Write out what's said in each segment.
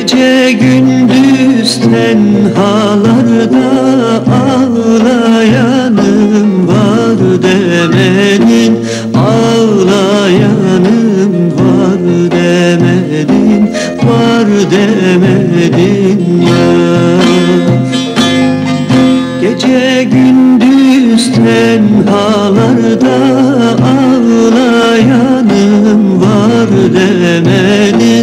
Gece gündüz tenhalarda ağlayanım var demedin, ağlayanım var demedin, var demedin ya. Gece gündüz tenhalarda ağlayanım var demedin,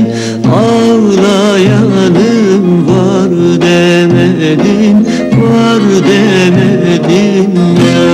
ağlayanım var demedin, var demedin ya.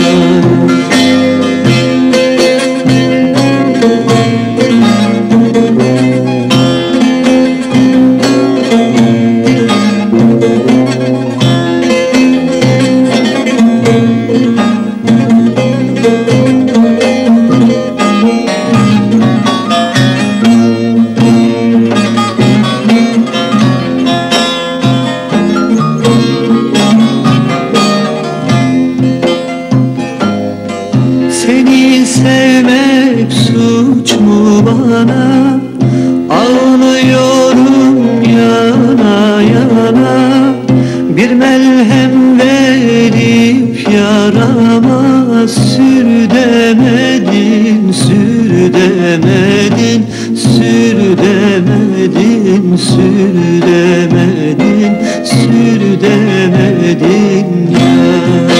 Seni sevmek suç mu bana? Ağlıyorum yana yana. Bir melhem verip yarama sür demedin, sür demedin, sür demedin, sür demedin, sür demedin ya.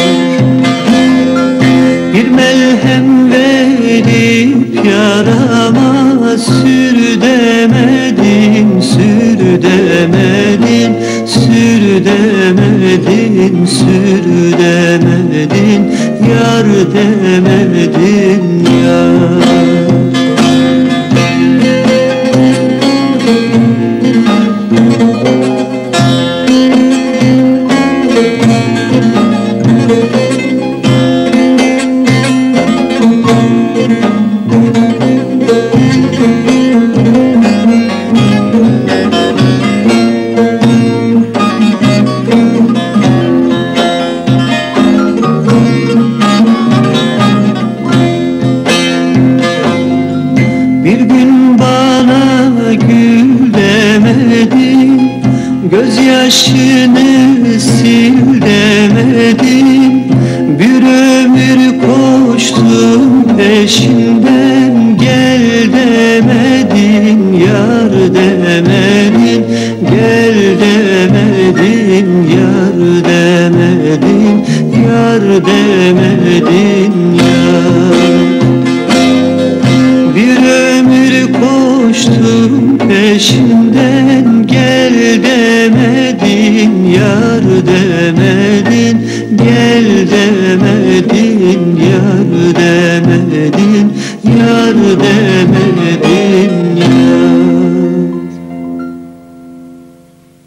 Bir melhem verip yarama sür demedin, sür demedin, sür demedin, sür demedin, yar demedin ya. Bir gün bana gül demedin, gözyaşını sil demedin. Bir ömür koştum peşinden, gel demedin, yar demedin, gel demedin, yar demedin, yar demedin ya. Bir ömür koştum peşinden, gel demedin, yar demedin, gel demedin.